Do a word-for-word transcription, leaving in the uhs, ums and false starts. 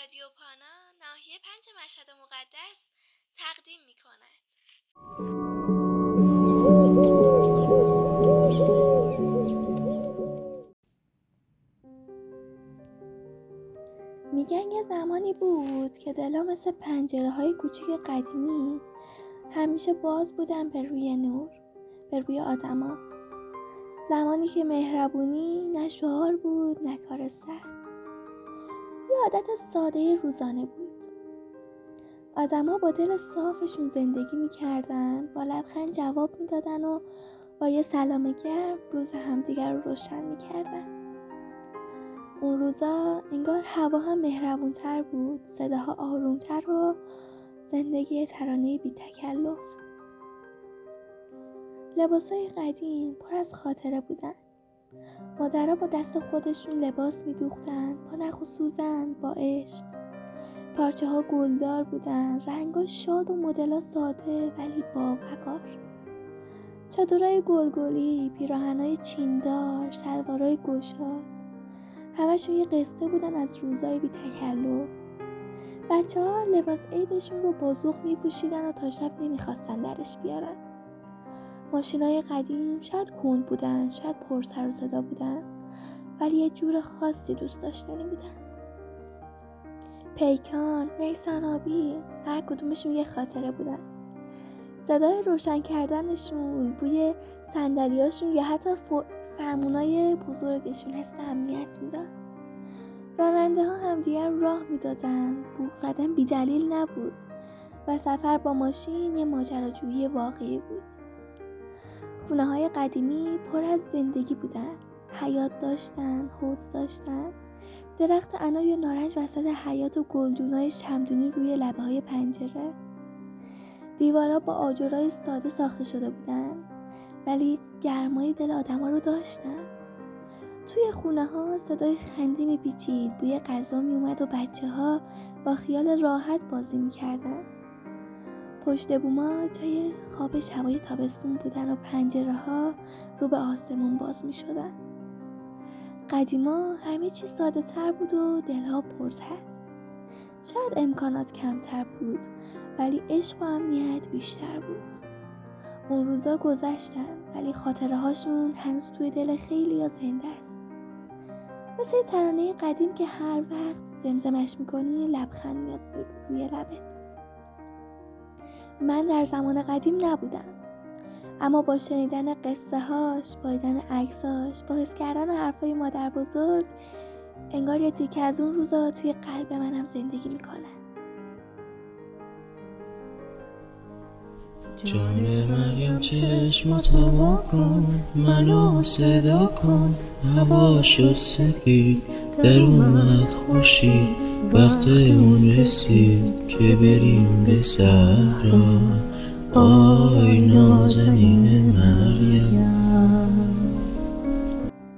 رادیو پانا ناحیه پنج مشهد مقدس تقدیم می کند. میگن یه زمانی بود که دلا مثل پنجره های کوچیک قدیمی همیشه باز بودن به روی نور، به روی آدما. زمانی که مهربونی نه شعار بود نه کار سخت، یه عادت ساده روزانه بود. آدما با دل صافشون زندگی میکردن، با لبخند جواب میدادن و با یه سلام گرم روز همدیگر رو روشن میکردن. اون روزا انگار هوا هم مهربونتر بود، صداها آرومتر و زندگی ترانه بی تکلف. لباسای قدیم پر از خاطره بودن. مادرها با دست خودشون لباس میدوختن، با نخ و سوزن، با عشق. پارچه ها گلدار بودن، رنگا شاد و مدل‌ها ساده ولی با وقار. چادرای گلگلی، پیراهنای چیندار، شلوارای گشاد، همشون یه قصه بودن از روزای بی تکلف. بچه ها لباس عیدشون رو با ذوق می پوشیدن و تا شب نمی خواستن درش بیارن. ماشینای قدیم شاید کند بودن، شاید پر سر و صدا بودن، ولی یه جور خاصی دوست داشتنی بودن. پیکان، نیسان آبی، هر کدومشون یه خاطره بودن. صدای روشن کردنشون، بوی صندلیاشون یا حتی فرمونای بزرگشون حس امنیت میداد. راننده ها همدیگر راه میدادن، بوق زدن بی دلیل نبود و سفر با ماشین یه ماجراجویی واقعی بود. خونه های قدیمی پر از زندگی بودن، حیاط داشتن، حوض داشتن، درخت انار یا نارنج وسط حیاط و گلدونای شمعدونی روی لبه های پنجره. دیوارا با آجرای ساده ساخته شده بودن ولی گرمای دل آدما رو داشتن. توی خونه ها صدای خنده میپیچید، بوی غذا میومد و بچه ها با خیال راحت بازی میکردن. پشت بوما جای خواب شبای تابستون بودن و پنجره ها رو به آسمون باز میشدن. قدیما همه چی ساده تر بود و دلها پرتر. شاید امکانات کمتر بود ولی عشق و امنیت بیشتر بود. اون روزا گذشتن ولی خاطره هاشون هنوز توی دل خیلی ها زنده است. مثل ترانه قدیم که هر وقت زمزمش میکنی لبخند میاد روی لبت. من در زمان قدیم نبودم، اما با شنیدن قصه هاش، با دیدن عکساش، با حس کردن حرفای مادر بزرگ، انگار یه تیکه از اون روزا توی قلب منم زندگی میکنه. جان مریم چشماتو وا کن، منو صدا کن. هوا شد سپید، در اومد خورشید، وقت اون رسید که بریم به صحرا. آی نازنین مریم.